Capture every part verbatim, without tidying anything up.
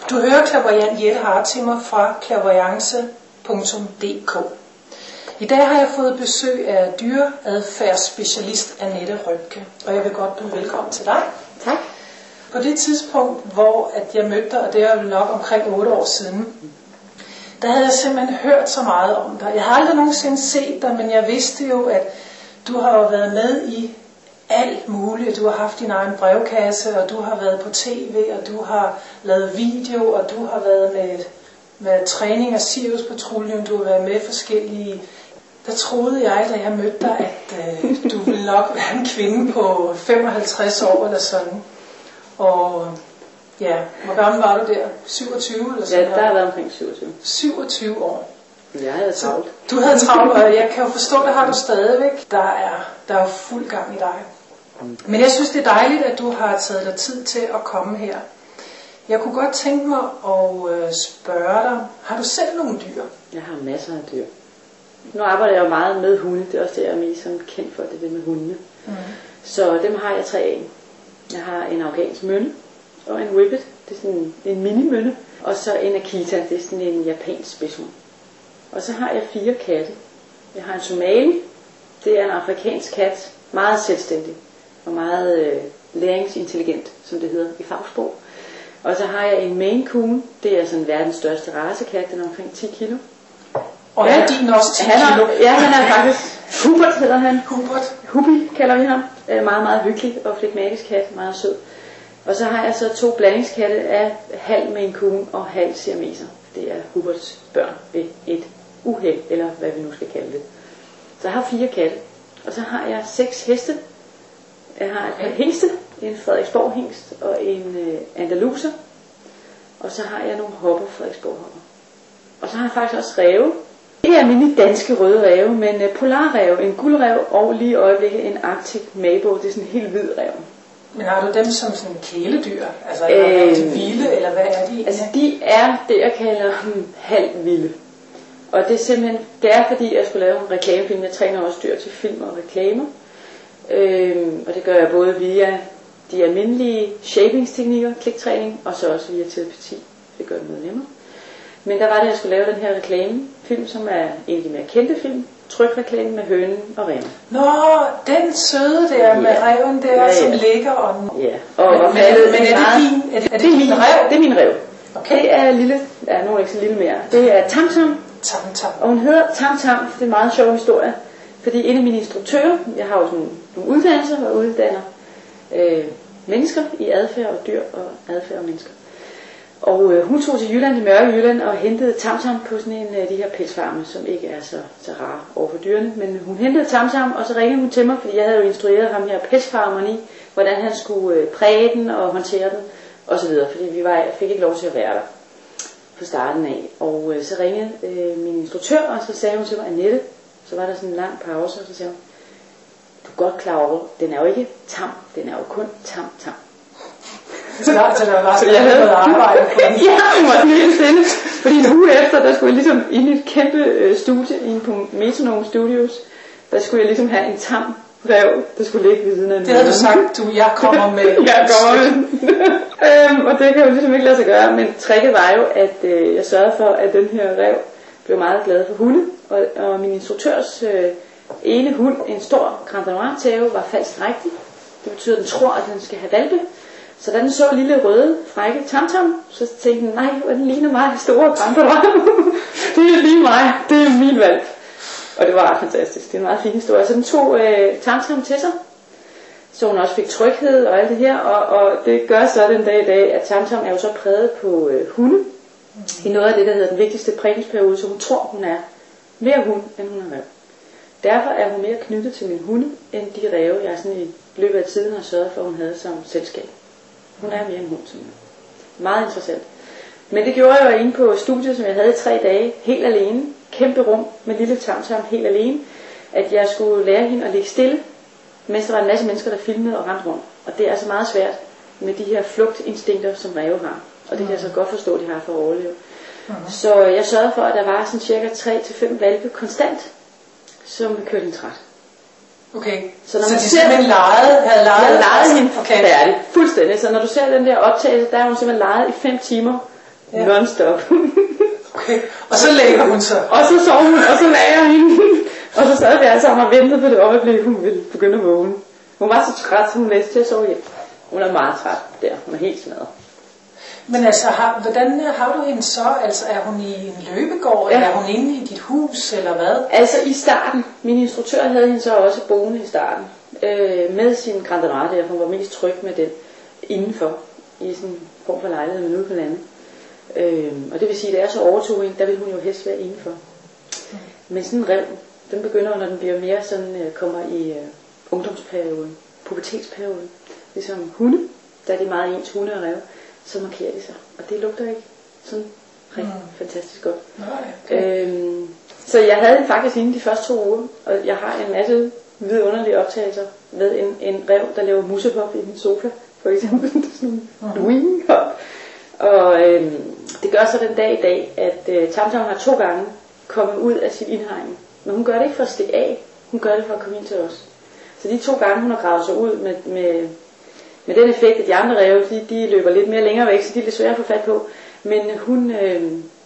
Du hører Clairvoyant Jette Hartimer fra clairvoyance punktum d k. I dag har jeg fået besøg af dyreadfærdsspecialist Annette Røbke, og jeg vil godt byde velkommen til dig. Tak. På det tidspunkt, hvor at jeg mødte dig, og det er jo nok omkring otte år siden, der havde jeg simpelthen hørt så meget om dig. Jeg har aldrig nogensinde set dig, men jeg vidste jo, at du har jo været med i alt muligt. Du har haft din egen brevkasse, og du har været på tv, og du har lavet video, og du har været med, med træning af Sirius-patruljen, du har været med forskellige. Der troede jeg, da jeg mødte dig, at øh, du ville nok være en kvinde på femoghalvtreds år eller sådan. Og ja, hvor gammel var du der? syvogtyve eller sådan? Ja, der har været omkring syvogtyve. syvogtyve år. Jeg havde travlt. Du havde travlt, og jeg kan jo forstå, det har du stadigvæk. Der er, der er jo fuld gang i dig. Men jeg synes, det er dejligt, at du har taget dig tid til at komme her. Jeg kunne godt tænke mig at spørge dig, har du selv nogle dyr? Jeg har masser af dyr. Nu arbejder jeg jo meget med hunde, det er også det, jeg er mest sådan kendt for, det det med hundene. Mm. Så dem har jeg tre af. Jeg har en afghansk mønne og en whippet, det er sådan en mini-mønne. Og så en Akita, det er sådan en japansk spidshund. Og så har jeg fire katte. Jeg har en somali, det er en afrikansk kat, meget selvstændig og meget øh, læringsintelligent, som det hedder i fagsprog. Og så har jeg en Maine Coon, det er sådan verdens største racekat, den er omkring ti kilo. Og ja, er din også ti han kilo? Er, ja, han er faktisk, Hubert hedder han. Hubert. Hubi kalder vi ham. Meget, meget hyggelig og flegmatisk kat, meget sød. Og så har jeg så to blandingskatte af halv Maine Coon og halv siameser. Det er Huberts børn ved et uheld, eller hvad vi nu skal kalde det. Så jeg har fire katte. Og så har jeg seks heste. Jeg har et par hingste, en Frederiksborg hingst og en øh, andaluser. Og så har jeg nogle hopper, Frederiksborg hopper. Og så har jeg faktisk også ræve. Ikke almindelige danske røde ræve, men øh, polarræve, en guldræv og lige i øjeblikket en Arctic Mabo. Det er sådan en helt hvid ræv. Men har du dem som sådan kæledyr? Altså øh, er de vilde, eller hvad er de? Altså de er det, jeg kalder hmm, halvt vilde. Og det er simpelthen, det er fordi jeg skulle lave en reklamefilm. Jeg træner også dyr til film og reklamer. Øhm, og det gør jeg både via de almindelige shapingsteknikker, kliktræning, og så også via telepati. Det gør det noget nemmere. Men der var det, at jeg skulle lave den her reklamefilm, som er en af de mere kendte film. Trykreklame med hønen og ræven. Nå, den søde der ja. Med ræven der, ja, ja. Som ligger og... Ja. Og, men, og men, faldet, men er det din, er det, er det det din ræv? Det er min ræv. Okay. Det er lille, ja, nogen ikke så lille mere. Det er Tamtam. Tamtam. Og hun hedder Tamtam, det er en meget sjov historie. Fordi en af mine instruktører, jeg har jo sådan nogle uddannelser og uddanner øh, mennesker i adfærd og dyr og adfærd og mennesker. Og øh, hun tog til Jylland, til mørke Jylland, og hentede Tamtam på sådan en af de her pelsfarme, som ikke er så, så rare over for dyrene. Men hun hentede Tamtam, og så ringede hun til mig, fordi jeg havde jo instrueret ham her pelsfarmeren i, hvordan han skulle øh, præge den og håndtere den, osv. Fordi vi var, jeg fik ikke lov til at være der fra starten af. Og øh, så ringede øh, min instruktør, og så sagde hun til mig, Annette, så var der sådan en lang pause, og så sagde hun, du er godt klar over, den er jo ikke tam, den er jo kun tam-tam. Så der var så jeg havde noget arbejde på den. Ja, hun var helt stille. Fordi en uge efter, der skulle jeg ligesom ind i et kæmpe øh, studie, inde på Metronome Studios, der skulle jeg ligesom have en tam ræv, der skulle ligge ved siden af den. Det havde du sagt, du, jeg kommer med. Jeg kommer med. øhm, og det kan jo ligesom ikke lade sig gøre, men tricket var jo, at øh, jeg sørgede for, at den her ræv blev meget glad for hunde, og, og min instruktørs øh, ene hund, en stor Grand Danois tæve, var falsk rigtig. Det betyder, at den tror, at den skal have valpe. Så da den så lille røde, frække Tamtam, så tænkte den, nej, den ligner mig, store Grand Danois. Det er lige mig, det er min valp. Og det var ret fantastisk, det er en meget fin historie. Så den tog øh, Tamtam til sig, så hun også fik tryghed og alt det her, og, og det gør så den dag i dag, at Tamtam er jo så præget på øh, hunde, mm. i noget af det, der hedder den vigtigste prægningsperiode, så hun tror, hun er mere hund, end hun er ræv. Derfor er hun mere knyttet til min hunde, end de ræve, jeg sådan i løbet af tiden har sørget for, at hun havde som selskab. Hun er mere en hund, som er meget interessant. Men det gjorde jeg jo inde på studiet, som jeg havde i tre dage, helt alene, kæmpe rum med lille Tamtam helt alene, at jeg skulle lære hende at ligge stille, mens der var en masse mennesker, der filmede og rendte rundt. Og det er altså meget svært med de her flugtinstinkter, som ræve har. Og det kan jeg så godt forstå, de har for at overleve. Mm-hmm. Så jeg sørgede for, at der var sådan cirka tre til fem valpe konstant, som kørte en træt. Okay, så, når så man de ser, simpelthen legede, havde leget, jeg legede hende okay. færdig, fuldstændig. Så når du ser den der optagelse, der er hun simpelthen leget i fem timer Ja. Non-stop. Okay, og så lægger hun sig. Og så sov hun, og så lagde jeg hende. Og så sad vi alle sammen og ventede på det øjeblik, hun ville begynde at vågne. Hun var så træt, så hun læste til at sove hjem. Hun er meget træt der, hun er helt smadret. Men altså, har, hvordan har du hende så? Altså, er hun i en løbegård, ja. Eller er hun inde i dit hus, eller hvad? Altså i starten, min instruktør havde hende så også boende i starten, øh, med sin Grand Danois der, hun var mest tryg med den indenfor, i sådan en form for lejlighed, men ude på landet. Øh, og det vil sige, at da jeg så overtog hende, der ville hun jo helst være indenfor. Mm. Men sådan en rev, den begynder, når den bliver mere sådan, øh, kommer i øh, ungdomsperioden, pubertetsperioden, ligesom hunde, der er det meget ens hunde og rev, så markerer de sig, og det lugter ikke sådan rigtig mm. fantastisk godt. Okay. Øhm, så jeg havde den faktisk inde de første to uger, og jeg har en masse vidunderlige optagelser med en, en rev, der laver musepop i min sofa, for eksempel. Sådan en wing hop. Og øhm, det gør så den dag i dag, at øh, Tamtam har to gange kommet ud af sin indhegning. Men hun gør det ikke for at stikke af, hun gør det for at komme ind til os. Så de to gange, hun har gravet sig ud med, med, med den effekt, at de andre ræve, de, de løber lidt mere længere væk, så de er lidt svære at få fat på. Men hun, øh,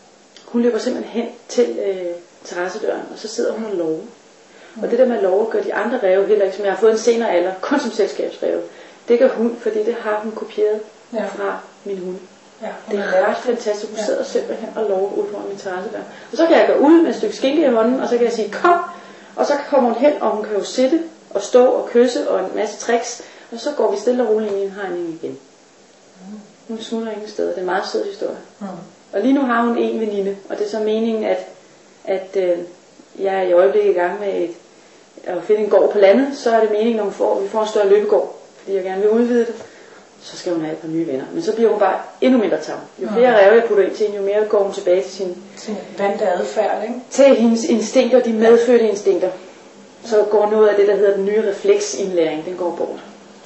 hun løber simpelthen hen til øh, terrassedøren, og så sidder hun og lover. Mm. Og det der med at love gør de andre ræve heller ikke, som jeg har fået en senere alder, kun som selskabsræve. Det gør hun, fordi det har hun kopieret ja. Fra min hund. Ja, det er ret fantastisk. Hun sidder simpelthen og lover ud foran min terrassedør. Og så kan jeg gå ud med et stykke skinke i hånden, og så kan jeg sige, kom! Og så kommer hun hen, og hun kan jo sidde og stå og kysse og en masse tricks. Og så går vi stille og roligt ind i en hegning igen. Mm. Hun smutter ingen steder. Det er en meget sød historie. Mm. Og lige nu har hun en veninde, og det er så meningen, at, at øh, jeg er i øjeblikket i gang med et, at finde en gård på landet. Så er det meningen, når hun får, vi får en større løbegård, fordi jeg gerne vil udvide det. Så skal hun have et par nye venner. Men så bliver hun bare endnu mindre tam. Jo flere ræve jeg putter ind til hende, jo mere går hun tilbage til sin, sin vante adfærd, ikke? Til hendes instinkter, de medfødte instinkter. Så går noget af det, der hedder den nye refleksindlæring, den går bort.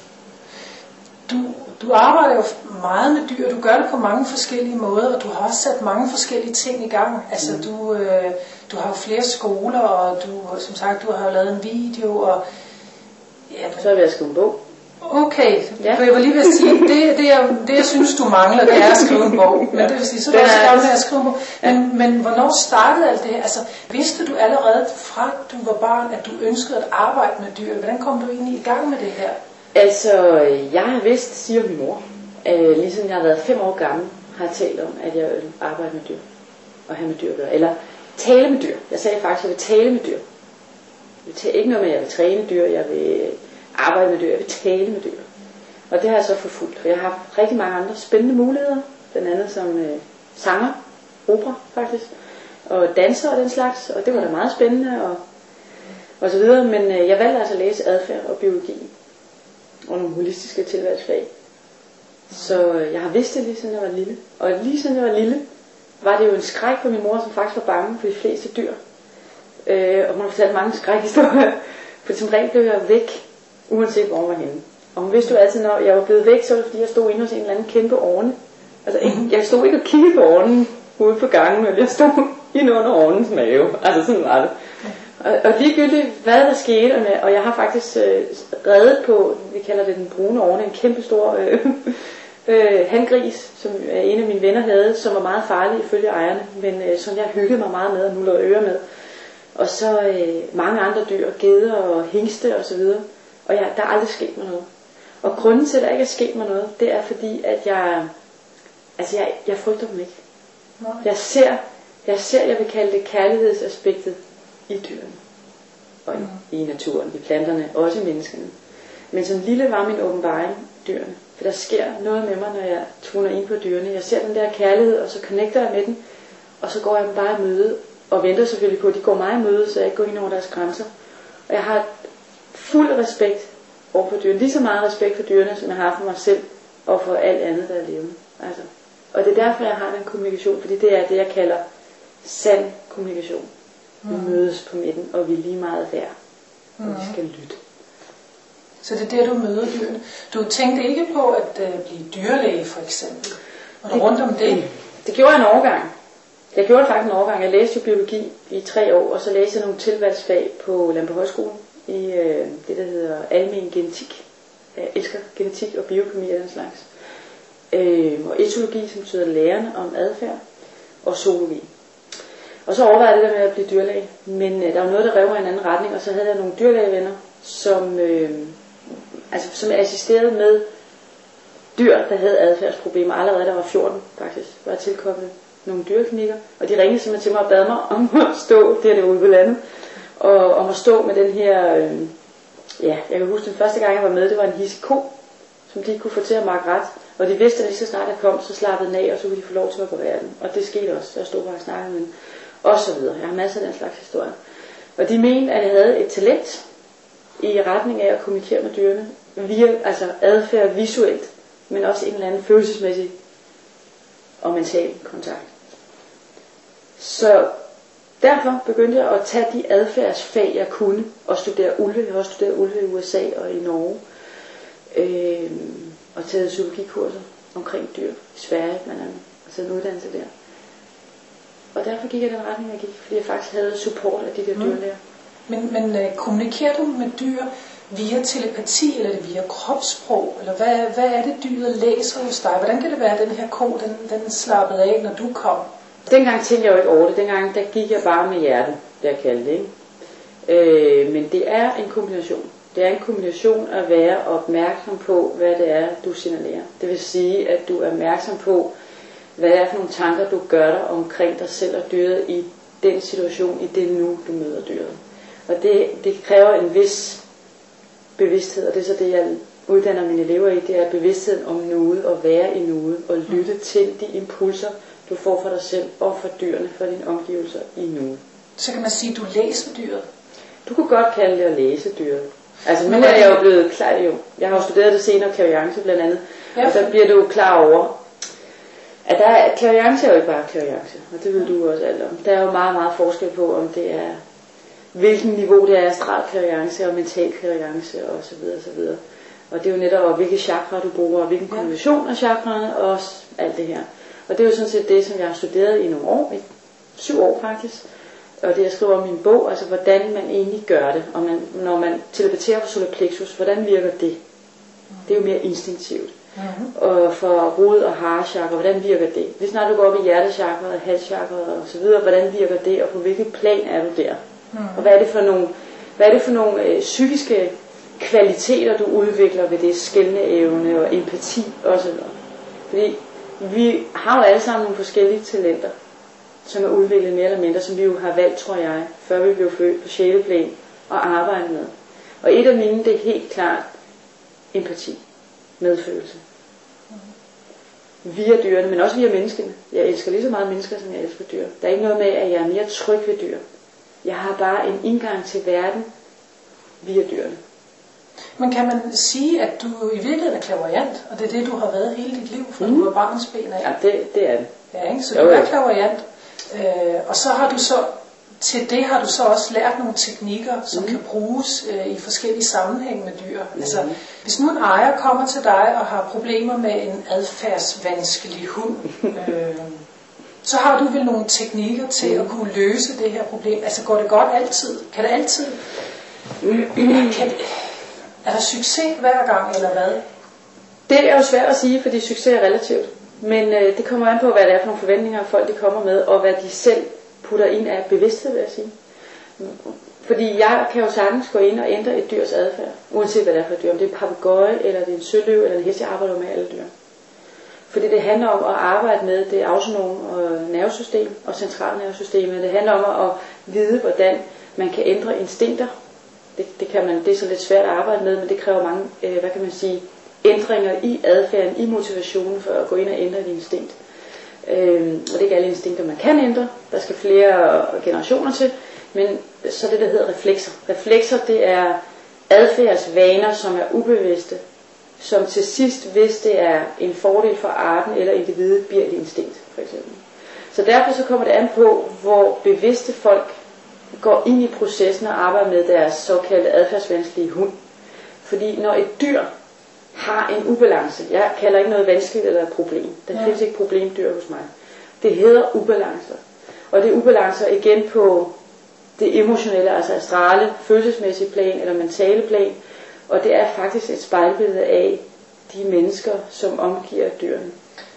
Du, du arbejder jo meget med dyr, du gør det på mange forskellige måder, og du har også sat mange forskellige ting i gang. Altså mm. du, øh, du har jo flere skoler, og du, som sagt, du har jo lavet en video, og ja, men... så er jeg ved at skrive en bog. Okay, ja. For jeg var lige ved at sige, det, det, jeg, det jeg synes du mangler, det er at skrive en bog. Men det vil sige, så er du også gammel med at skrive en bog. Men, ja. men hvornår startede alt det her? Altså, vidste du allerede fra du var barn, at du ønskede at arbejde med dyr? Hvordan kom du egentlig i gang med det her? Altså, jeg har vidst, siger min mor, øh, ligesom jeg har været fem år gammel, har jeg talt om, at jeg vil arbejde med dyr. Og have med dyr at gøre. Eller tale med dyr. Jeg sagde faktisk, at jeg vil tale med dyr. Jeg vil tale, ikke noget med, at jeg vil træne dyr, jeg vil arbejde med dyr, jeg vil tale med dyr. Og det har jeg så forfulgt, for jeg har haft rigtig mange andre spændende muligheder, blandt andet som øh, sanger, opera faktisk, og danser og den slags, og det var da meget spændende, og, og så videre, men øh, jeg valgte altså at læse adfærd og biologi, og nogle holistiske tilvalgsfag. Så øh, jeg har vidst det lige siden jeg var lille, og lige siden jeg var lille, var det jo en skræk for min mor, som faktisk var bange for de fleste dyr, øh, og hun har fortalt mange skrækhistorier, for som regel blev jeg væk, uanset hvor hun var henne. Og hun vidste jo altid, når jeg var blevet væk, så var det fordi, jeg stod inde hos en eller anden kæmpe orne. Altså, mm-hmm. jeg stod ikke og kiggede på ornen ude på gangen, men jeg stod inde under ornens mave. Altså, sådan var det. Og, og ligegyldigt, hvad der skete, og jeg har faktisk øh, reddet på, vi kalder det den brune orne, en kæmpe stor øh, øh, hangris, som en af mine venner havde, som var meget farlig ifølge ejerne, men øh, som jeg hyggede mig meget med og nullede ører med. Og så øh, mange andre dyr, geder og hingste og så videre. Og jeg, der er aldrig sket mig noget. Og grunden til, at der ikke er sket mig noget, det er fordi, at jeg, altså jeg, jeg frygter dem ikke. Nej. Jeg ser, jeg ser, jeg vil kalde det kærlighedsaspektet i dyrene. Og i, i naturen, i planterne, også i menneskene. Men som lille var min åbenbaring dyrene. For der sker noget med mig, når jeg tuner ind på dyrene. Jeg ser den der kærlighed, og så connecter jeg med den. Og så går jeg dem bare i møde. Og venter selvfølgelig på, at de går mig i møde, så jeg ikke går ind over deres grænser. Og jeg har fuld respekt over for dyrene. Lige så meget respekt for dyrene, som jeg har for mig selv, og for alt andet, der er levende. Altså. Og det er derfor, jeg har den kommunikation, fordi det er det, jeg kalder sand kommunikation. Vi mm. mødes på midten, og vi er lige meget værd, og mm. vi skal lytte. Så det er det, du møder dyrene. Du tænkte ikke på at uh, blive dyrlæge, for eksempel? Og det, rundt om det? Det gjorde jeg en overgang. Jeg gjorde det faktisk en overgang. Jeg læste jo biologi i tre år, og så læste jeg nogle tilvalgsfag på Landbohøjskolen i øh, det, der hedder almen genetik. Jeg elsker genetik og biokemi og den slags. øh, og etologi, som betyder lærerne om adfærd, og zoologi. Og så overvejede jeg det der med at blive dyrlæge, men øh, der var noget, der rev mig i en anden retning, og så havde jeg nogle dyrlægevenner, som, øh, altså, som assisterede med dyr, der havde adfærdsproblemer. Allerede der var fjorten faktisk, var jeg tilkoblet nogle dyreklinikker, og de ringede simpelthen til mig og bad mig om at stå, det er det ude på landet, og om at stå med den her, øh, ja, jeg kan huske den første gang jeg var med, det var en hissig ko, som de kunne få til at makke ret, og de vidste, at lige så snart jeg kom, så slappede den af, og så kunne de få lov til at operere den, og det skete også, jeg stod bare og snakkede med den, og så videre. Jeg har masser af den slags historier. Og de mente, at jeg havde et talent i retning af at kommunikere med dyrene, via altså adfærd visuelt, men også en eller anden følelsesmæssig og mental kontakt. Så derfor begyndte jeg at tage de adfærdsfag, jeg kunne, og studere ulve. Jeg har også studeret ulve i U S A og i Norge, øh, og taget zoologikurser omkring dyr i Sverige blandt andet, og taget en uddannelse der. Og derfor gik jeg den retning, jeg gik, fordi jeg faktisk havde support af de der mm. dyrlæger. Men, men øh, kommunikerer du med dyr via telepati, eller er det via kropssprog? Eller hvad, hvad er det, dyret læser hos dig? Hvordan kan det være, at den her ko, den, den slappede af, når du kom? Dengang tænkte jeg jo ikke over det. Dengang der gik jeg bare med hjertet, det jeg kaldte det. Ikke? Øh, men det er en kombination. Det er en kombination at være opmærksom på, hvad det er, du signalerer. Det vil sige, at du er opmærksom på, hvad det er for nogle tanker, du gør dig omkring dig selv og dyret i den situation, i det nu, du møder dyret. Og det, det kræver en vis bevidsthed, og det er så det, jeg uddanner mine elever i, det er bevidstheden om nuet, og være i nuet, og lytte til de impulser, du får for dig selv, og for dyrene, for dine omgivelser i nuet. Så kan man sige, at du læser dyret? Du kunne godt kalde det at læse dyret. Altså nu er jeg jo blevet klar, jo. Jeg har jo studeret det senere, clairvoyance blandt andet, ja, og der bliver du klar over, at der er, clairvoyance er jo ikke bare clairvoyance, og det ved du også alt om. Der er jo meget, meget forskel på, om det er, hvilken niveau det er astral clairvoyance og mental clairvoyance og så videre, så videre. Og det er jo netop, hvilke chakra du bruger, og hvilken kombination af chakraerne, og også alt det her. Og det er jo sådan set det, som jeg har studeret i nogle år, i syv år faktisk. Og det jeg skriver om i min bog, altså hvordan man egentlig gør det, og man, når man telepaterer på solar plexus, hvordan virker det? Det er jo mere instinktivt. Mm-hmm. Og for rod og harechakra, hvordan virker det? Hvis snart du går op i hjertechakraet, halschakraet og så videre, hvordan virker det, og på hvilket plan er du der? Mm-hmm. Og hvad er det for nogle, hvad er det for nogle øh, psykiske kvaliteter, du udvikler ved det, skelne evne og empati osv. Fordi vi har jo alle sammen nogle forskellige talenter, som er udviklet mere eller mindre, som vi jo har valgt, tror jeg, før vi blev født på sjæleplan og arbejde med. Og et af mine, det er helt klart empati, medfølelse. Via dyrene, men også via menneskene. Jeg elsker lige så meget mennesker, som jeg elsker dyr. Der er ikke noget med, at jeg er mere tryg ved dyr. Jeg har bare en indgang til verden via dyrene. Men kan man sige, at du i virkeligheden er clairvoyant, og det er det, du har været hele dit liv, fra mm. du var barnsben af? Ja, det, det er det. Ja, ikke? Så jo, du er clairvoyant. Øh, og så har du så, til det har du så også lært nogle teknikker, som mm. kan bruges øh, i forskellige sammenhæng med dyr. Mm. Altså, hvis nu en ejer kommer til dig og har problemer med en adfærdsvanskelig hund, øh, så har du vel nogle teknikker til mm. at kunne løse det her problem. Altså, går det godt altid? Kan det altid? Mm. Kan det, er der succes hver gang, eller hvad? Det er jo svært at sige, fordi succes er relativt. Men øh, det kommer an på, hvad det er for nogle forventninger, folk de kommer med, og hvad de selv putter ind af bevidsthed, vil jeg sige. Fordi jeg kan jo sagtens gå ind og ændre et dyrs adfærd, uanset hvad det er for et dyr. Om det er en papegøje, eller det er en søløv, eller en hest, jeg arbejder med alle dyr. Fordi det handler om at arbejde med det autonome nervesystem og centralnervesystemet. Det handler om at vide, hvordan man kan ændre instinkter. Det, det, kan man, det er så lidt svært at arbejde med, men det kræver mange, øh, hvad kan man sige, ændringer i adfærden, i motivationen for at gå ind og ændre et instinkt. Øhm, og det er ikke alle instinkter, man kan ændre. Der skal flere generationer til. Men så det, der hedder reflekser. Reflekser, det er adfærdsvaner, som er ubevidste, som til sidst, hvis det er en fordel for arten eller individet, bliver et instinkt, for eksempel. Så derfor så kommer det an på, hvor bevidste folk går ind i processen og arbejder med deres såkaldte adfærdsvanskelige hund. Fordi når et dyr har en ubalance, jeg kalder ikke noget vanskeligt eller et problem, der ja. findes ikke problemdyr hos mig, det hedder ubalancer. Og det er ubalancer igen på det emotionelle, altså astrale, følelsesmæssige plan eller mentale plan, og det er faktisk et spejlbillede af de mennesker, som omgiver dyrene.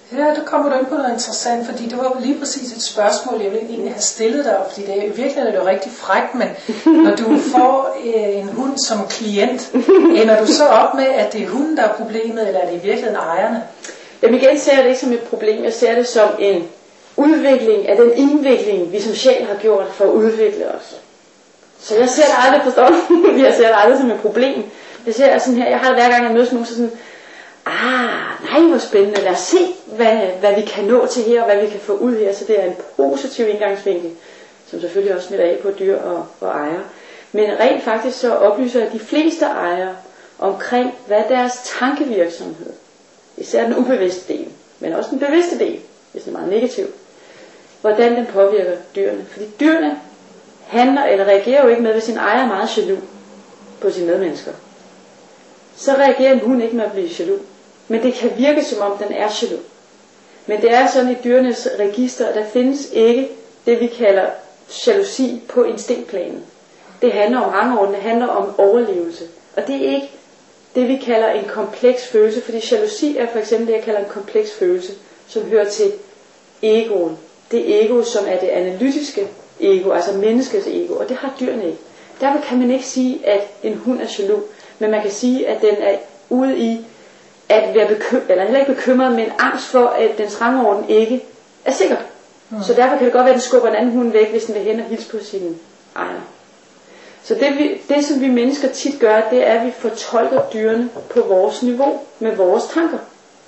Ja, der kommer du ind på noget interessant, fordi det var lige præcis et spørgsmål, jeg ville egentlig have stillet dig, fordi det er, virkelig er det jo rigtig frækt, men når du får øh, en hund som klient, ender du så op med, at det er hunden, der er problemet, eller er det i virkeligheden ejerne? Jamen igen ser jeg det ikke som et problem, jeg ser det som en udvikling af den indvikling, vi som sjæl har gjort for at udvikle os. Så jeg ser det aldrig, forstår du? Jeg ser det aldrig som et problem. Jeg ser sådan her, jeg har det hver gang, jeg mødes nogen, så sådan, ah, nej, hvor spændende, lad os se, hvad, hvad vi kan nå til her, og hvad vi kan få ud her. Så det er en positiv indgangsvinkel, som selvfølgelig også smitter af på dyr og, og ejere. Men rent faktisk så oplyser jeg de fleste ejere omkring, hvad deres tankevirksomhed, især den ubevidste del, men også den bevidste del, hvis den er meget negativ, hvordan den påvirker dyrene. Fordi dyrene handler eller reagerer jo ikke med, hvis sin ejer er meget jaloux på sine medmennesker. Så reagerer en hund ikke med at blive jaloux. Men det kan virke som om den er jaloux. Men det er sådan i dyrenes register, at der findes ikke det vi kalder jalousi på instinktplanen. Det handler om rangorden, det handler om overlevelse. Og det er ikke det vi kalder en kompleks følelse, fordi jalousi er for eksempel det jeg kalder en kompleks følelse, som hører til egoen. Det ego, som er det analytiske ego, altså menneskets ego, og det har dyrene ikke. Derfor kan man ikke sige, at en hund er jaloux, men man kan sige, at den er ude i at være bekymret, eller heller ikke bekymret, men angst for, at dens rangorden ikke er sikker. Mm. Så derfor kan det godt være, at den skubber en anden hund væk, hvis den vil hen og hilse på sin ejer. Så det, vi, det, som vi mennesker tit gør, det er, at vi fortolker dyrene på vores niveau, med vores tanker.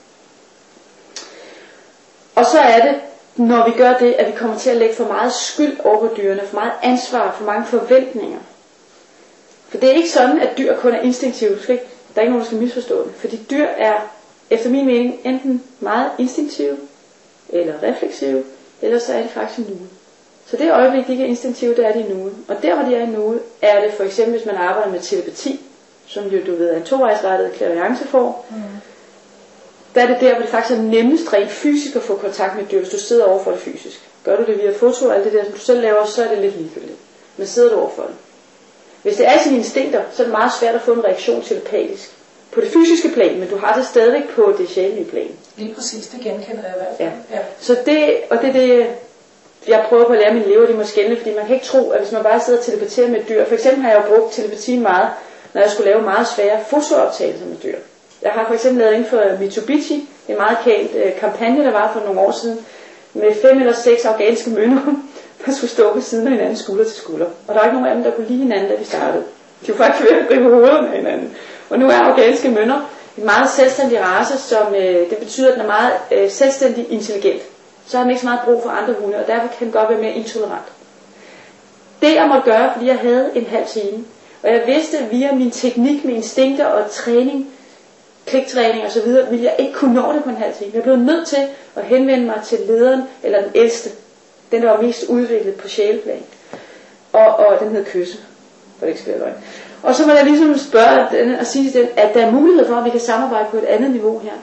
Og så er det, når vi gør det, at vi kommer til at lægge for meget skyld over på dyrene, for meget ansvar, for mange forventninger. For det er ikke sådan, at dyr kun er instinktive. Der er ikke nogen, der skal misforstå det. Fordi dyr er, efter min mening, enten meget instinktive, eller refleksive, eller så er det faktisk nuet. Så det øjeblik, de ikke er instinktive, det er de nuet. Og der, hvor de er i nuet, er det for eksempel, hvis man arbejder med telepati, som jo, du ved, er en tovejsrettet klavianceform. Mm. Der er det der, hvor det faktisk er nemmest rent fysisk at få kontakt med dyr, hvis du sidder overfor det fysisk. Gør du det via foto og alt det der, som du selv laver, så er det lidt ligegyldigt. Men sidder du overfor det. Hvis det er sine instinkter, så er det meget svært at få en reaktion telepatisk. På det fysiske plan, men du har det stadigvæk på det sjælelige plan. Lige præcis, det genkender jeg i hvert fald. Ja. Ja. Så det, og det er det, jeg prøver på at lære mine elever, de må skælne, fordi man kan ikke tro, at hvis man bare sidder og telepaterer med dyr, for eksempel har jeg jo brugt telepatien meget, når jeg skulle lave meget svære fotooptagelser med dyr. Jeg har for eksempel lavet inden for Mitsubishi, en meget kendt øh, kampagne, der var for nogle år siden, med fem eller seks afghanske mønner, der skulle stå ved siden af hinanden skulder til skulder. Og der var ikke nogen af dem, der kunne lide hinanden, da vi startede. De var faktisk ved at rive hovederne af hinanden. Og nu er afghanske mønner en meget selvstændig race, som øh, det betyder, at den er meget øh, selvstændig intelligent. Så har den ikke så meget brug for andre hunde, og derfor kan den godt være mere intolerant. Det jeg måtte gøre, fordi jeg havde en halv time, og jeg vidste via min teknik med instinkter og træning, kliktræning og så videre, ville jeg ikke kunne nå det på en halv time. Jeg blev nødt til at henvende mig til lederen, eller den ældste, den der var mest udviklet på sjæleplan. Og, og den hed Kysse, for det ikke skal være løgn. Og så må jeg ligesom spørge den, og sige til den, at der er mulighed for, at vi kan samarbejde på et andet niveau her.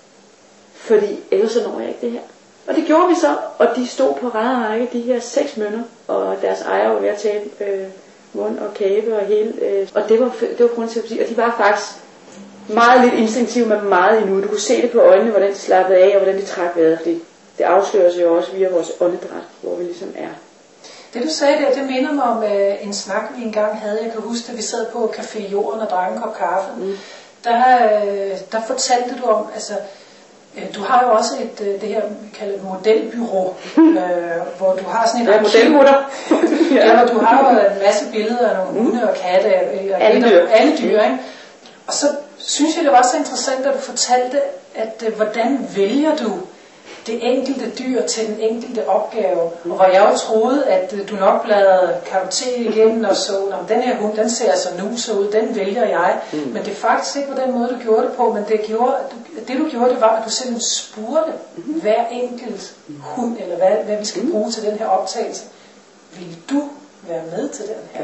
Fordi ellers så når jeg ikke det her. Og det gjorde vi så, og de stod på række, de her seks mønner, og deres ejer var ved at tabe øh, mund og kæbe og hele. Øh, og det var, det var grunden til at sige, og de var faktisk meget lidt instinktive, men meget endnu. Du kunne se det på øjnene, hvordan de slappede af, og hvordan de trak vejret, fordi det afslører sig jo også via vores åndedræt, hvor vi ligesom er. Det du sagde der, det minder mig om øh, en snak, vi engang havde. Jeg kan huske, at vi sad på Café Jorden og drak en kop kaffe. Mm. Der, øh, der fortalte du om, altså, øh, du har jo også et, øh, det her, vi kalder et modelbyrå, øh, hvor du har sådan et arkiv. Ja, modelmutter. Ja, hvor du har jo en masse billeder af nogle hunde og katte og alle dyr. Alle dyr, ikke? Og så synes jeg, det var så interessant, at du fortalte, at øh, hvordan vælger du det enkelte dyr til den enkelte opgave. Mm. Og hvor jeg jo troede, at øh, du nok bladrede kartotek igen og så, om den her hund, den ser altså nu så ud, den vælger jeg. Mm. Men det er faktisk ikke på den måde, du gjorde det på, men det, gjorde, det du gjorde, det var, at du simpelthen spurgte mm. hver enkelt hund, eller hvad, hvad vi skal bruge til den her optagelse. Vil du være med til den her? Ja.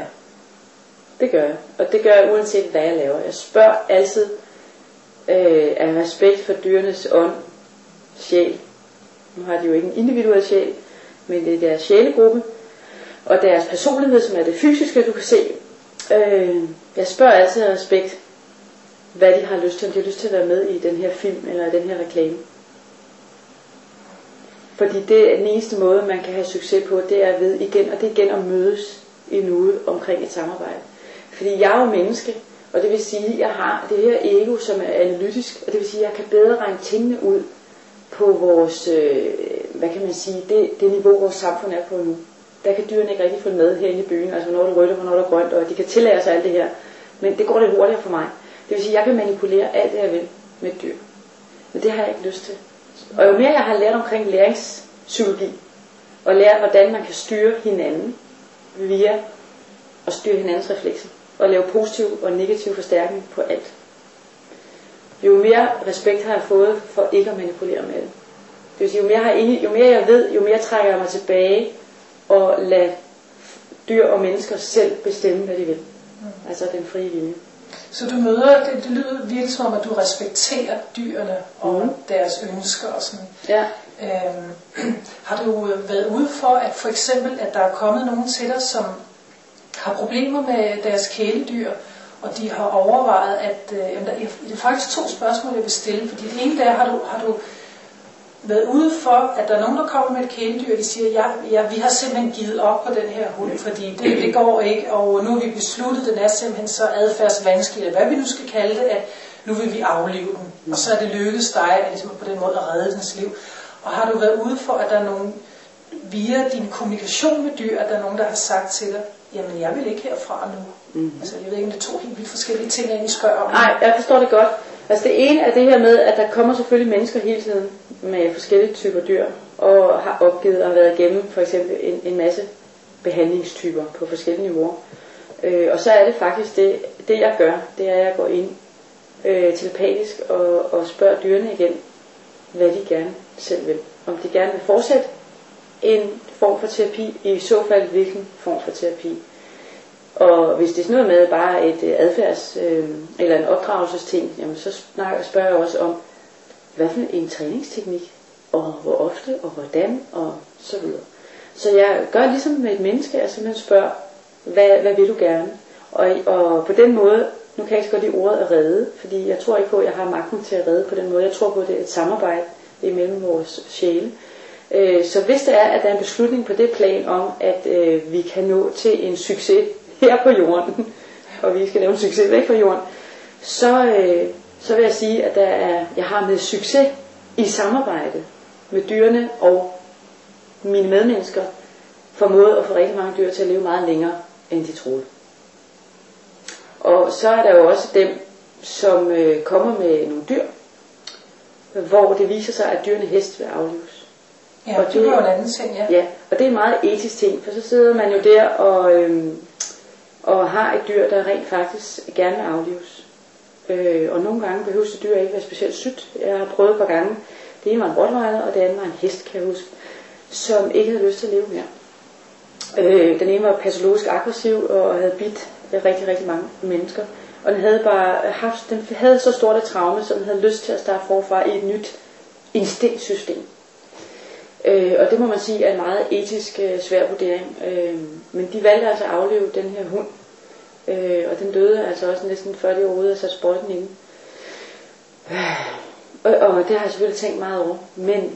Det gør jeg, og det gør jeg uanset hvad jeg laver. Jeg spørger altid øh, af respekt for dyrenes ånd, sjæl. Nu har de jo ikke en individuel sjæl, men det er deres sjælegruppe, og deres personlighed, som er det fysiske, du kan se. Øh, jeg spørger altid af respekt, hvad de har lyst til, om de har lyst til at være med i den her film, eller i den her reklame. Fordi det er den eneste måde, man kan have succes på, det er ved igen, og det er igen at mødes i nuet omkring et samarbejde. Fordi jeg er jo menneske, og det vil sige, at jeg har det her ego, som er analytisk, og det vil sige, at jeg kan bedre regne tingene ud på vores, øh, hvad kan man sige, det, det niveau, vores samfund er på nu. Der kan dyrene ikke rigtig følge med herinde i byen, altså hvornår det er rødt og hvornår det er grønt, og de kan tillære sig alt det her. Men det går lidt hurtigere for mig. Det vil sige, at jeg kan manipulere alt det, jeg vil med dyr. Men det har jeg ikke lyst til. Og jo mere jeg har lært omkring læringspsykologi, og lært, hvordan man kan styre hinanden via at styre hinandens reflekser, og lave positiv og negativ forstærkning på alt. Jo mere respekt har jeg fået for ikke at manipulere med det. Det vil sige, jo mere, har jeg, jo mere jeg ved, jo mere trækker jeg mig tilbage og lader dyr og mennesker selv bestemme, hvad de vil. Mm. Altså den frie vilje. Så du møder, det, det lyder virkelig som om, at du respekterer dyrene og mm. deres ønsker og sådan. Ja. Øhm, har du været ude for, at for eksempel, at der er kommet nogen til dig, som har problemer med deres kæledyr, og de har overvejet, at øh, jamen, der, det er faktisk to spørgsmål, jeg vil stille, fordi det ene der har du, har du været ude for, at der er nogen, der kommer med et kæledyr, og de siger, ja, ja, vi har simpelthen givet op på den her hund, fordi det, det går ikke, og nu har vi besluttet, at den er simpelthen så adfærdsvanskelig, eller hvad vi nu skal kalde det, at nu vil vi aflive den. Og så er det lykkedes dig at, ligesom, på den måde at redde dens liv. Og har du været ude for, at der er nogen, via din kommunikation med dyr, at der er nogen, der har sagt til dig, jamen jeg vil ikke herfra nu. Mm. Altså jeg ved ikke, om det er to helt vildt forskellige ting, jeg egentlig spørger om. Nej, jeg forstår det godt. Altså det ene er det her med, at der kommer selvfølgelig mennesker hele tiden med forskellige typer dyr, og har opgivet og været igennem for eksempel en, en masse behandlingstyper på forskellige niveauer. Øh, og så er det faktisk det, det jeg gør, det er at jeg går ind øh, telepatisk og, og spørger dyrene igen, hvad de gerne selv vil. Om de gerne vil fortsætte en form for terapi, i så fald hvilken form for terapi. Og hvis det er sådan noget med bare et adfærds øh, eller en opdragelsesting, jamen så spørger jeg også om, hvad for en træningsteknik, og hvor ofte, og hvordan, og så videre. Så jeg gør ligesom med et menneske, jeg simpelthen spørger, hvad, hvad vil du gerne? Og, og på den måde, nu kan jeg ikke så godt lide ordet at redde, fordi jeg tror ikke på, at jeg har magten til at redde på den måde. Jeg tror på, at det er et samarbejde imellem vores sjæle. Så hvis det er, at der er en beslutning på det plan om, at øh, vi kan nå til en succes her på jorden, og vi skal lave en succes væk fra jorden, så, øh, så vil jeg sige, at der er, jeg har med succes i samarbejde med dyrene og mine medmennesker formået at få rigtig mange dyr til at leve meget længere, end de troede. Og så er der jo også dem, som øh, kommer med nogle dyr, hvor det viser sig, at dyrene hest vil aflives. Ja, og det er jo en anden ting, ja. Ja, og det er en meget etisk ting, for så sidder man jo der og, øhm, og har et dyr, der rent faktisk gerne vil aflives. Øh, og nogle gange behøver det dyr ikke være specielt sygt. Jeg har prøvet et par gange. Det ene var en rottweiler, og det andet var en hest, kan jeg huske, som ikke havde lyst til at leve mere. Øh, den ene var patologisk aggressiv og havde bidt rigtig, rigtig mange mennesker. Og den havde bare haft, den havde så stort et traume, så den havde lyst til at starte forfra i et nyt instinktsystem. Øh, og det må man sige er en meget etisk øh, svær vurdering. Øh, men de valgte altså at aflive den her hund. Øh, og den døde altså også næsten før de overhovedet havde sat sprøjten inde. Øh, og, og det har jeg selvfølgelig tænkt meget over. Men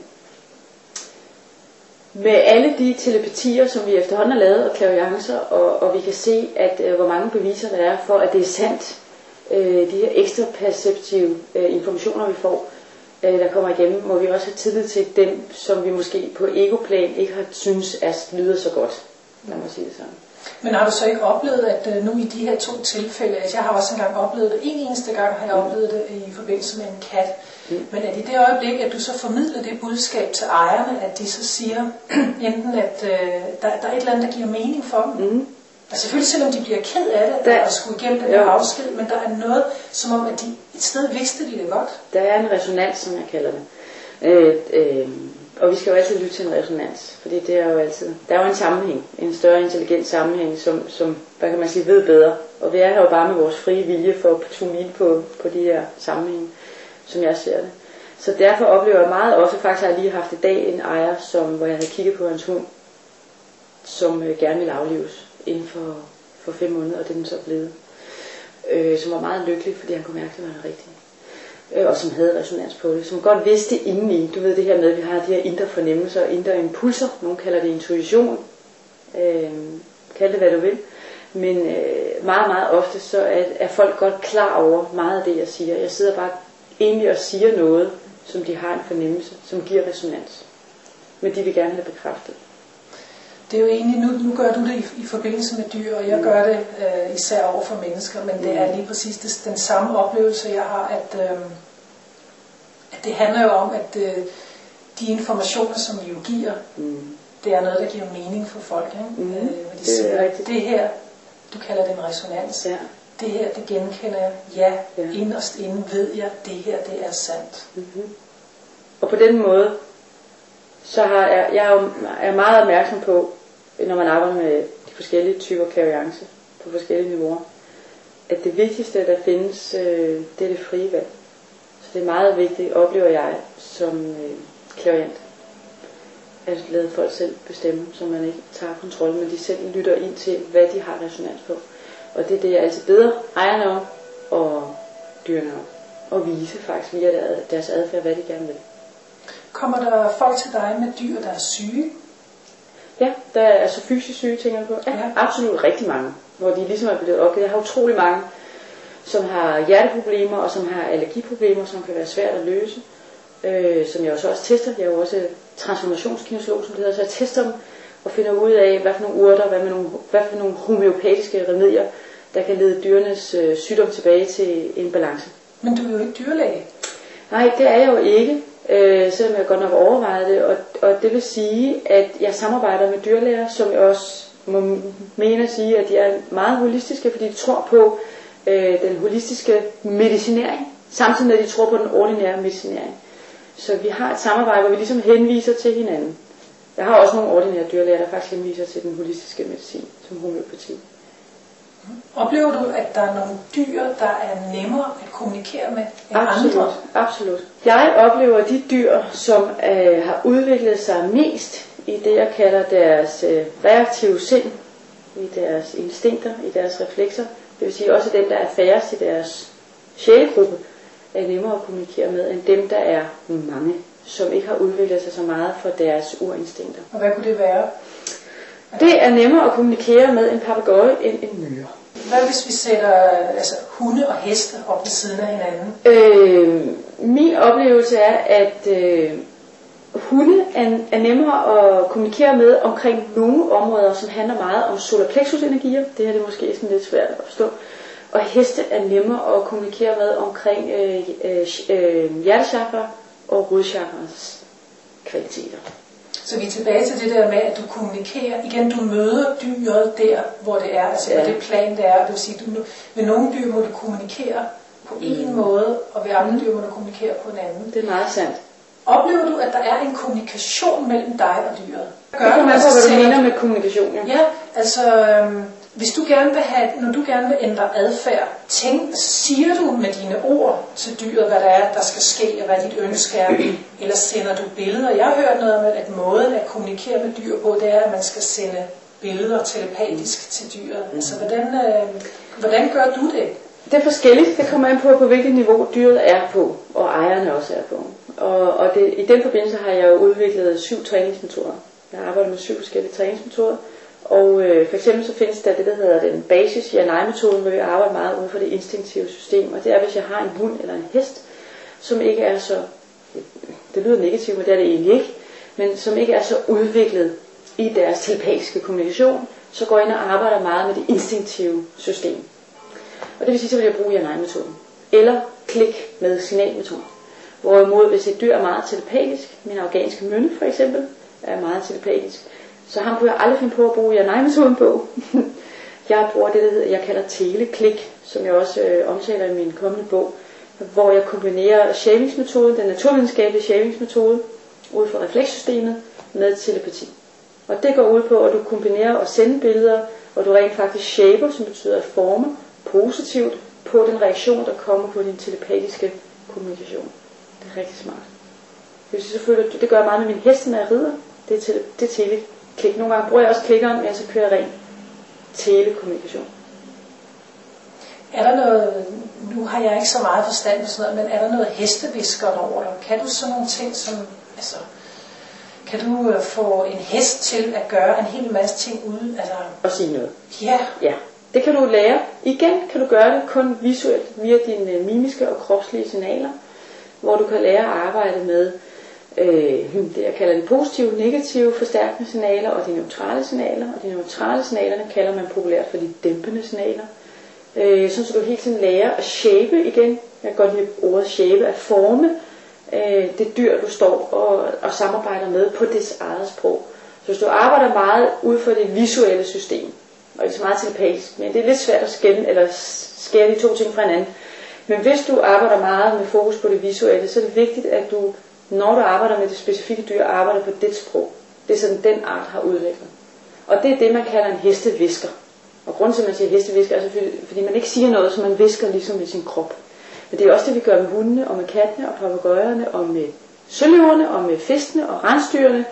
med alle de telepatier, som vi efterhånden har lavet, og clairvoyancer, og, og vi kan se, at øh, hvor mange beviser der er for, at det er sandt, øh, de her ekstra perceptive øh, informationer, vi får, øh, der kommer igennem, må vi også have tillid til dem, som vi måske på egoplan ikke har synes er lyder så godt. Lad mig sige det sådan. Men har du så ikke oplevet, at øh, nu i de her to tilfælde, altså jeg har også engang oplevet det, en eneste gang har jeg oplevet det i forbindelse med en kat, mm. men at i det øjeblik, at du så formidler det budskab til ejerne, at de så siger, enten at øh, der, der er et eller andet, der giver mening for dem, mm. altså selvfølgelig selvom de bliver ked af det, der, at skulle igennem den her afsked, men der er noget, som om at de et sted vidste de det godt. Der er en resonans, som jeg kalder det. Øh, øh, Og vi skal jo altid lytte til en resonans, fordi det er jo altid, der er jo en sammenhæng, en større intelligent sammenhæng, som, som hvad kan man sige, ved bedre. Og vi er her jo bare med vores frie vilje for at tune ind på, på de her sammenhæng, som jeg ser det. Så derfor oplever jeg meget også, faktisk har jeg lige haft i dag en ejer, som, hvor jeg havde kigget på hans hund, som øh, gerne ville aflives inden for, for fem måneder, og det er den så blevet. Øh, som var meget lykkelig, fordi han kunne mærke, at det var det rigtige. øh, og som havde resonans på det, som godt vidste indeni. Du ved det her med, at vi har de her indre fornemmelser, indre impulser, nogle kalder det intuition, øh, kald det hvad du vil, men øh, meget, meget ofte så er, er folk godt klar over meget af det, jeg siger. Jeg sidder bare egentlig og siger noget, som de har en fornemmelse, som giver resonans, men de vil gerne have bekræftet. Det er jo egentlig, nu, nu gør du det i, i forbindelse med dyr, og jeg mm. gør det øh, især over for mennesker, men mm. det er lige præcis det, den samme oplevelse, jeg har, at, øh, at det handler jo om, at øh, de informationer, som vi jo giver, mm. det er noget, der giver mening for folk. Ikke? Mm. Øh, hvor de det siger, det her, du kalder det en resonans, ja. Det her, det genkender jeg, ja, ja. Inderst inden ved jeg, det her, det er sandt. Mm-hmm. Og på den måde, så har jeg, jeg er meget opmærksom på, når man arbejder med de forskellige typer clairvoyance på forskellige niveauer, at det vigtigste, der findes, øh, det er det frie valg. Så det er meget vigtigt, oplever jeg som øh, clairvoyant, at lade folk selv bestemme, så man ikke tager kontrol, men de selv lytter ind til, hvad de har resonans på. Og det er det, jeg altid beder ejerne om, og dyrene om, og vise faktisk via deres adfærd, hvad de gerne vil. Kommer der folk til dig med dyr, der er syge? Ja, der er altså fysisk syge, tænker jeg på. Ja, ja. Absolut rigtig mange, hvor de ligesom er blevet opgivet. Jeg har utrolig mange, som har hjerteproblemer, og som har allergiproblemer, som kan være svært at løse. Øh, som jeg også, også tester. Jeg er jo også transformationskinesolog, som det hedder, så jeg tester dem og finder ud af, hvad for nogle urter, hvad, med nogle, hvad for nogle homeopatiske remedier, der kan lede dyrenes øh, sygdom tilbage til en balance. Men du er jo ikke dyrlæge. Nej, det er jeg jo ikke. Øh, selvom jeg godt nok overvejer det, og, og det vil sige, at jeg samarbejder med dyrlæger, som jeg også må mene at sige, at de er meget holistiske, fordi de tror på øh, den holistiske medicinering, samtidig med at de tror på den ordinære medicinering. Så vi har et samarbejde, hvor vi ligesom henviser til hinanden. Jeg har også nogle ordinære dyrlæger, der faktisk henviser til den holistiske medicin, som homeopati. Oplever du, at der er nogle dyr, der er nemmere at kommunikere med end absolut, andre? Absolut. Jeg oplever de dyr, som øh, har udviklet sig mest i det, jeg kalder deres øh, reaktive sind, i deres instinkter, i deres reflekser. Det vil sige også dem, der er færrest i deres sjælegruppe, er nemmere at kommunikere med, end dem, der er mange, som ikke har udviklet sig så meget for deres urinstinkter. Og hvad kunne det være? Det er nemmere at kommunikere med en papegøje end en myre. Hvad hvis vi sætter altså, hunde og heste op ved siden af hinanden? Øh, min oplevelse er, at øh, hunde er, er nemmere at kommunikere med omkring nogle områder, som handler meget om solarplexus-energier. Det her det er måske sådan lidt svært at forstå. Og heste er nemmere at kommunikere med omkring øh, øh, øh, hjertechakra og rodchakrans kvaliteter. Så vi er tilbage til det der med, at du kommunikerer. Igen, du møder dyret der, hvor det er, altså ja. På det plan, det er. Det vil sige, du, ved nogle dyr må du kommunikere på en mm. måde, og ved andre dyr må du kommunikere på en anden. Det er meget sandt. Oplever du, at der er en kommunikation mellem dig og dyret? Gør det kommer an på, hvad du mener med kommunikation. Ja, ja altså... Øhm, Hvis du gerne vil have, når du gerne vil ændre adfærd, tænk, siger du med dine ord til dyret, hvad der er, der skal ske, og hvad dit ønske er, eller sender du billeder? Jeg har hørt noget om, at måden at kommunikere med dyr på, det er, at man skal sende billeder telepatisk til dyret. Altså, hvordan, øh, hvordan gør du det? Det er forskelligt. Det kommer an på, på hvilket niveau dyret er på, og ejerne også er på. Og, og det, i den forbindelse har jeg jo udviklet syv træningsmetoder. Jeg arbejder med syv forskellige træningsmetoder. Og øh, for eksempel så findes der det, der hedder den basis ja-nej-metoden, hvor vi arbejder meget ude for det instinktive system. Og det er, hvis jeg har en hund eller en hest, som ikke er så, det lyder negativt, men det er det egentlig ikke, men som ikke er så udviklet i deres telepatiske kommunikation, så går jeg ind og arbejder meget med det instinktive system. Og det vil sige, så vil jeg bruge ja-nej-metoden. Eller klik med signalmetoden. Hvorimod, hvis et dyr er meget telepatisk, min afghanske mynde for eksempel, er meget telepatisk, så ham kunne jeg aldrig finde på at bruge ja-nej-metoden på. Jeg bruger det, der hedder, jeg kalder teleklik, som jeg også øh, omtaler i min kommende bog, hvor jeg kombinerer shavingsmetoden, den naturvidenskabelige shavingsmetode, ud fra reflekssystemet, med telepati. Og det går ud på, at du kombinerer og sender billeder, og du rent faktisk shaper, som betyder at forme positivt på den reaktion, der kommer på din telepatiske kommunikation. Det er rigtig smart. Det vil sige, selvfølgelig, det gør jeg meget med min heste, når jeg rider. Det er, tele, det er teleklik. Nogle gange bruger jeg også klikkeren, men så kører jeg ren telekommunikation. Er der noget, nu har jeg ikke så meget forstand på sådan noget, men er der noget hesteviskeren over dig? Kan du sådan nogle ting, som, altså, kan du uh, få en hest til at gøre en hel masse ting ude? Altså, og sige noget. Ja. Ja. Det kan du lære. Igen kan du gøre det kun visuelt via dine mimiske og kropslige signaler, hvor du kan lære at arbejde med øh, det, jeg kalder de positive, negative, forstærkende signaler og de neutrale signaler. Og de neutrale signalerne kalder man populært for de dæmpende signaler. Øh, sådan så du hele tiden lærer at shape igen. Jeg kan godt lide ordet shape, at forme øh, det dyr, du står og, og samarbejder med på dets eget sprog. Så hvis du arbejder meget ud for det visuelle system, og det er så meget telepatisk, men det er lidt svært at skælne eller skære de to ting fra hinanden. Men hvis du arbejder meget med fokus på det visuelle, så er det vigtigt, at du, når du arbejder med det specifikke dyr, arbejder på dit sprog. Det er sådan, den art har udviklet. Og det er det, man kalder en hestevisker. Og grunden til, at man siger hestevisker, er selvfølgelig, fordi man ikke siger noget, som man visker ligesom med sin krop. Men det er også det, vi gør med hundene, og med kattene, og papegøjerne, og med søløverne, og med fiskene, og rensdyrene.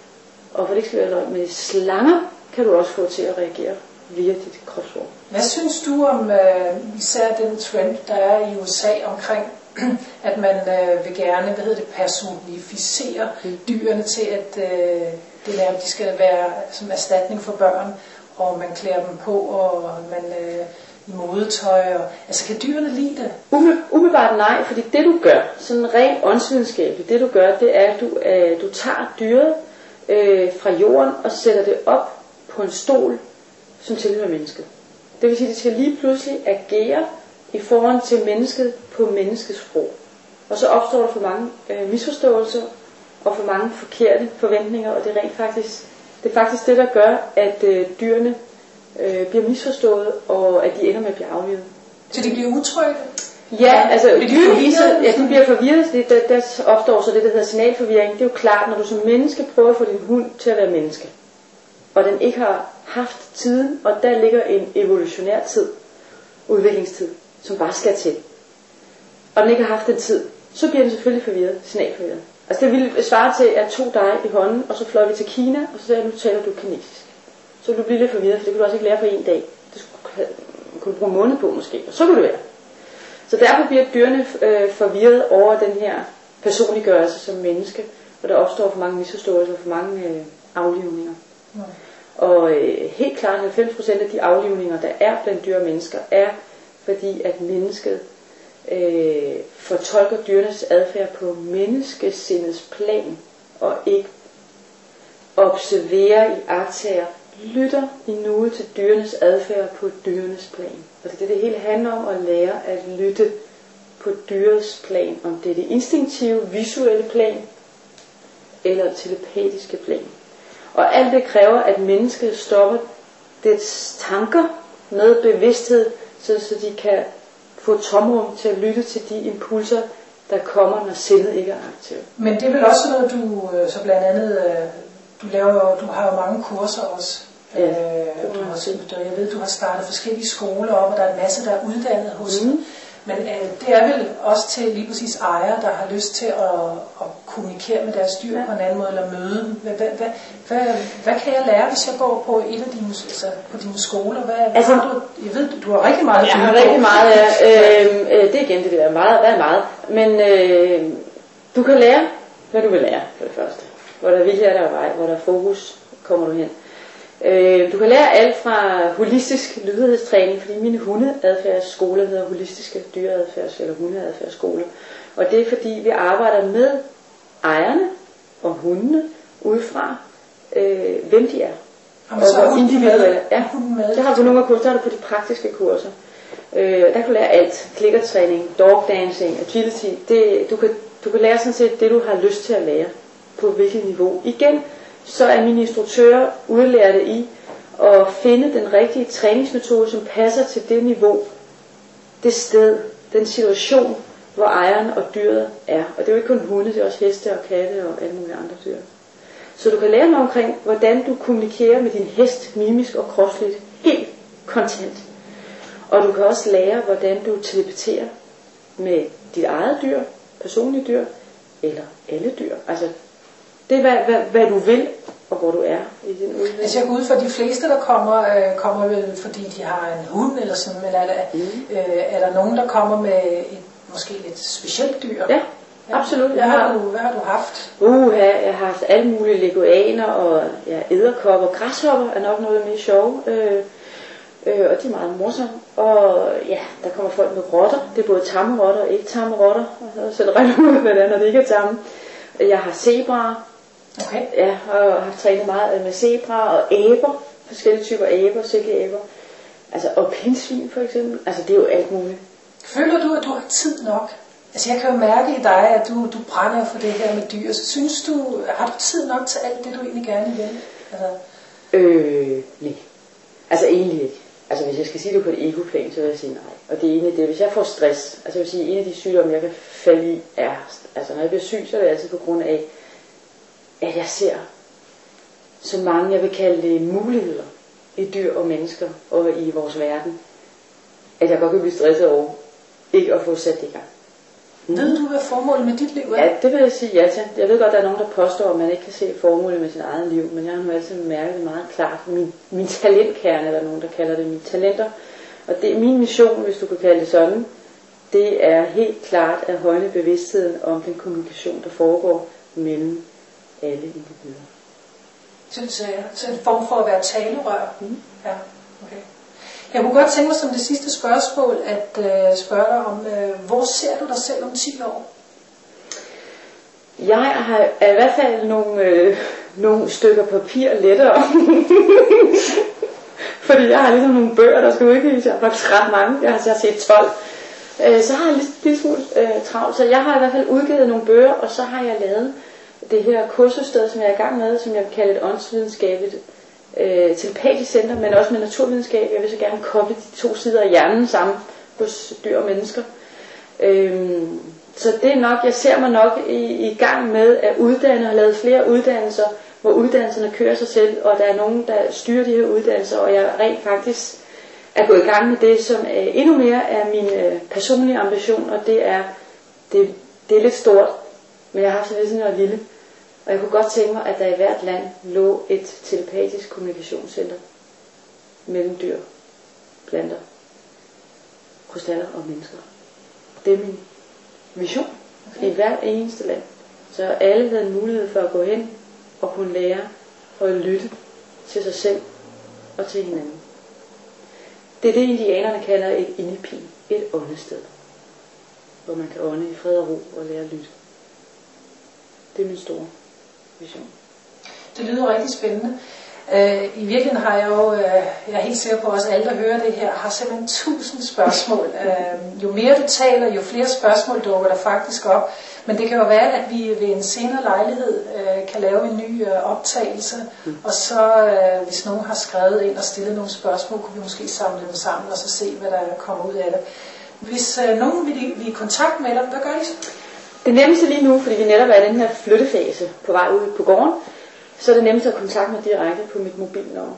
Og for det ikke skal være løgn, med slanger kan du også få til at reagere via dit kropssprog. Hvad synes du om øh, især den trend, der er i U S A omkring, at man øh, vil gerne, hvad hedder det, personificere mm. dyrene til, at øh, det er, de skal være som erstatning for børn, og man klæder dem på, og man øh, i modetøj, og, altså kan dyrene lide det? Umiddelbart nej, fordi det du gør, sådan rent åndsvidenskabeligt, det du gør, det er, at du, øh, du tager dyret øh, fra jorden og sætter det op på en stol, som tilhører mennesket. Det vil sige, at det skal lige pludselig agere i forhold til mennesket på menneskets sprog. Og så opstår der for mange øh, misforståelser og for mange forkerte forventninger, og det er rent faktisk det er faktisk det, der gør, at øh, dyrene øh, bliver misforstået, og at de ender med at blive aflivet. Så de bliver utrygge? Ja, altså dyrene viser, ja, de bliver forvirret. Det, der, der opstår så det, der hedder signalforvirring. Det er jo klart, når du som menneske prøver at få din hund til at være menneske, og den ikke har haft tiden, og der ligger en evolutionær tid, udviklingstid, som bare skal til, og den ikke har haft den tid, så bliver den selvfølgelig forvirret, signalforvirret. Altså det ville svare til, at jeg tog dig i hånden, og så fløj vi til Kina, og så sagde jeg, nu taler du kinesisk. Så ville du blive lidt forvirret, for det kunne du også ikke lære på en dag. Det skulle, kunne du bruge en måned på måske, og så kunne det være. Så derfor bliver dyrene øh, forvirret over den her personliggørelse som menneske, og der opstår for mange misforståelser, for mange øh, aflivninger. Mm. Og øh, helt klart halvfems procent af de aflivninger, der er blandt dyr og mennesker, er fordi at mennesket øh, fortolker dyrenes adfærd på menneskesindets plan, og ikke observerer, iagttager, lytter i nuet til dyrenes adfærd på dyrenes plan. Og det er det, det hele handler om, at lære at lytte på dyrets plan, om det er det instinktive, visuelle plan, eller det telepatiske plan. Og alt det kræver, at mennesket stopper dets tanker med bevidsthed, så, så de kan få tomrum til at lytte til de impulser, der kommer, når sindet ikke er aktivt. Men det er vel også noget, du så blandt andet, du laver, du har jo mange kurser også. Ja, øh, du har, jeg ved, du har startet forskellige skoler op, og der er en masse, der er uddannet hos mm. Men øh, det er vel også til lige præcis ejere, der har lyst til at, at kommunikere med deres dyr ja. på en anden måde, eller møde dem. Hvad, hvad, hvad, hvad, hvad kan jeg lære, hvis jeg går på et af dine, altså på dine skoler? Hvad, altså, hvad har du, jeg ved, du har rigtig meget. Jeg har rigtig meget, ja. øh, øh, det er igen det der, meget, hvad er meget. Men øh, du kan lære, hvad du vil lære, for det første. Hvor der vilje er der vej, hvor der er fokus, kommer du hen. Øh, du kan lære alt fra holistisk lydighedstræning, fordi mine hundeadfærdsskoler hedder holistiske dyreadfærds- eller hundeadfærdsskoler. Og det er fordi vi arbejder med ejerne og hundene udefra, øh, hvem de er. Og så er individuelle. Ja, det har du nogle af kurser, der er du på de praktiske kurser. Øh, der kan du lære alt. Klikkertræning, dog dancing, agility. Det, du, kan, du kan lære sådan set det, du har lyst til at lære. På hvilket niveau. Igen, så er mine instruktører udlærte i at finde den rigtige træningsmetode, som passer til det niveau, det sted, den situation, hvor ejeren og dyret er. Og det er jo ikke kun hunde, det er også heste og katte og alle mulige andre dyr. Så du kan lære mig omkring, hvordan du kommunikerer med din hest, mimisk og kropsligt, helt kontant. Og du kan også lære, hvordan du telepaterer med dit eget dyr, personlige dyr, eller alle dyr. Altså, det er, hvad, hvad, hvad du vil og hvor du er i din udvikling. Altså jeg går ud for de fleste, der kommer, øh, kommer vel fordi de har en hund eller sådan, eller er der, mm. øh, er der nogen, der kommer med et måske lidt specielt dyr? Ja, ja. Absolut. Hvad har, du, hvad har du haft? Uh, jeg har haft alle mulige leguaner og ja, edderkopper. Græshopper er nok noget mere sjov, øh, øh, og de er meget morsomme. Og ja, der kommer folk med rotter. Det er både tamme rotter og ikke tamme rotter. Og så regner ud, hvad det er, når det ikke er tamme. Jeg har zebraer. Okay. Ja, og har trænet meget med zebraer og aber. Forskellige typer aber, silkeaber. Altså, og pindsvin for eksempel. Altså, det er jo alt muligt. Føler du, at du har tid nok? Altså, jeg kan jo mærke i dig, at du, du brænder for det her med dyr. Så synes du, har du tid nok til alt det, du egentlig gerne vil? Altså... Øh, nej. Altså, egentlig ikke. Altså, hvis jeg skal sige det på et egoplan, så vil jeg sige nej. Og det ene det, hvis jeg får stress, altså jeg vil sige, en af de sygdomme, jeg kan falde i, er, altså når jeg bliver syg, så er det altid på grund af, at jeg ser så mange, jeg vil kalde det muligheder i dyr og mennesker og i vores verden, at jeg godt kan blive stresset over ikke at få sat det i gang. Mm. Ved du, hvad formålet med dit liv er? Ja, det vil jeg sige ja til. Jeg ved godt, der er nogen, der påstår, at man ikke kan se formålet med sit eget liv, men jeg har nu altid mærket det meget klart. Min, min talentkerne, eller nogen, der kalder det mine talenter. Og det er min mission, hvis du kan kalde det sådan, det er helt klart at højne bevidstheden om den kommunikation, der foregår mellem alle individer. Så, så, så en form for at være talerør? Mm. Ja, okay. Jeg kunne godt tænke mig som det sidste spørgsmål at øh, spørge dig om, øh, hvor ser du dig selv om ti år? Jeg har i hvert fald nogle, øh, nogle stykker papir lettere. Fordi jeg har ligesom nogle bøger, der skal udgives. Jeg har faktisk ret mange. Jeg har, jeg har set tolv. Øh, så har jeg lidt, lidt smule øh, travlt. Så jeg har i hvert fald udgivet nogle bøger, og så har jeg lavet det her kursussted, som jeg er i gang med, som jeg vil kalde et åndsvidenskabeligt øh, telepatisk center, men også med naturvidenskab. Jeg vil så gerne koble de to sider af hjernen sammen hos dyr og mennesker. Øhm, så det er nok, jeg ser mig nok i, i gang med at uddanne, og lavet flere uddannelser, hvor uddannelserne kører sig selv, og der er nogen, der styrer de her uddannelser, og jeg rent faktisk er gået i gang med det, som er endnu mere er min øh, personlige ambition, og det er, det, det er lidt stort, men jeg har haft det sådan noget lille. Og jeg kunne godt tænke mig, at der i hvert land lå et telepatisk kommunikationscenter mellem dyr, planter, krystaller og mennesker. Det er min mission okay. I hvert eneste land. Så alle havde en mulighed for at gå hen og kunne lære og lytte til sig selv og til hinanden. Det er det, indianerne kalder et inipi, et åndested, hvor man kan ånde i fred og ro og lære at lytte. Det er min store vision. Det lyder rigtig spændende. Øh, I virkeligheden har jeg jo, øh, jeg er helt sikker på, at også alle, der hører det her, har simpelthen tusind spørgsmål. Øh, jo mere du taler, jo flere spørgsmål dukker der faktisk op. Men det kan jo være, at vi ved en senere lejlighed øh, kan lave en ny øh, optagelse. Mm. Og så, øh, hvis nogen har skrevet ind og stillet nogle spørgsmål, kunne vi måske samle dem sammen og så se, hvad der kommer ud af det. Hvis øh, nogen vil, vil i kontakt med dig, hvad gør de så? Det nemmeste lige nu, fordi vi netop er i den her flyttefase på vej ud på gården, så er det nemmest at kontakte mig direkte på mit mobilnummer.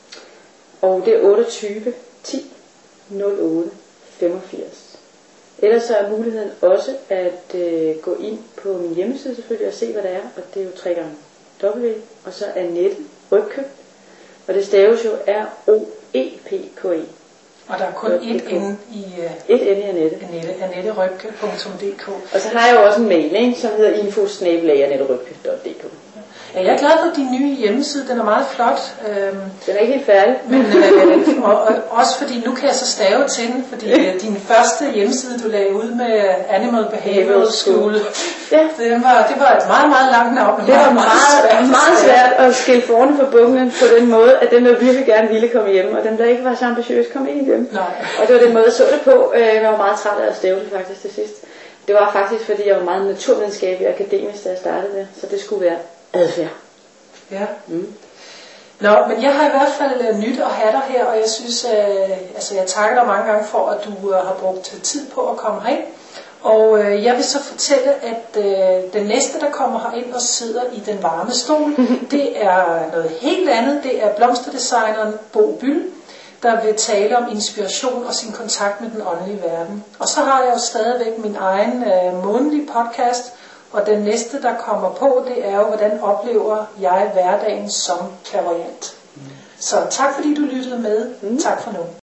Og det er otteogtyve ti nul otte femogfirs. Ellers så er muligheden også at øh, gå ind på min hjemmeside selvfølgelig og se hvad det er, og det er jo tre gange W, og så Annette Røpke, og det staves jo R O E P K E. Og der er kun et N i uh, et N i Annette. Annette, annette røpke punktum d k. Og så har jeg jo også en mail, ikke, som hedder info snabel-a annette røpke punktum d k. Ja, jeg er glad for din nye hjemmeside, den er meget flot. Øhm, den er ikke helt færdig. Men, øh, og, og, også fordi, nu kan jeg så stave til den, fordi øh, din første hjemmeside, du lagde ud med Animal Behavioral School, ja. det, var, det var et meget, meget langt navn. Det var meget, meget, meget svært at skille forne for bukken på den måde, at den der virkelig gerne ville komme hjem, og den der ikke var så ambitiøs kom ikke hjem. Nej. Og det var den måde, jeg så det på. Jeg var meget træt af at stave det faktisk til sidst. Det var faktisk, fordi jeg var meget naturvidenskabelig og akademisk, da jeg startede det, så det skulle være adfærd. Ja. Mm. Nå, men jeg har i hvert fald nyt at have dig her, og jeg synes, øh, altså jeg takker dig mange gange for, at du øh, har brugt tid på at komme herind. Og øh, jeg vil så fortælle, at øh, den næste, der kommer herind og sidder i den varme stol, det er noget helt andet. Det er blomsterdesigneren Bo Byll, der vil tale om inspiration og sin kontakt med den åndelige verden. Og så har jeg jo stadigvæk min egen øh, månedlige podcast, Og den næste, der kommer på, det er jo, hvordan oplever jeg hverdagen som clairvoyant. Så tak fordi du lyttede med. Mm. Tak for nu.